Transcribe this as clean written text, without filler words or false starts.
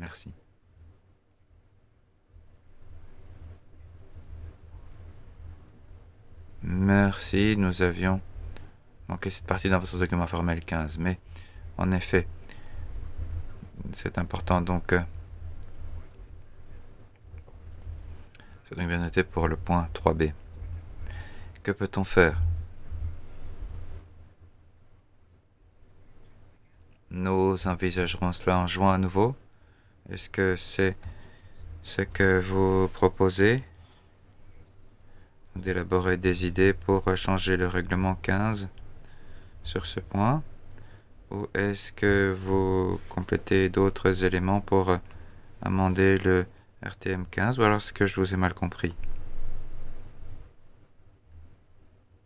Merci. Merci, nous avions manqué cette partie dans votre document formel 15, mais en effet, c'est important donc. C'est donc bien noté pour le point 3b. Que peut-on faire? Nous envisagerons cela en juin à nouveau. Est-ce que c'est ce que vous proposez d'élaborer des idées pour changer le règlement 15 sur ce point? Ou est-ce que vous complétez d'autres éléments pour amender le RTM 15? Ou alors est-ce que je vous ai mal compris?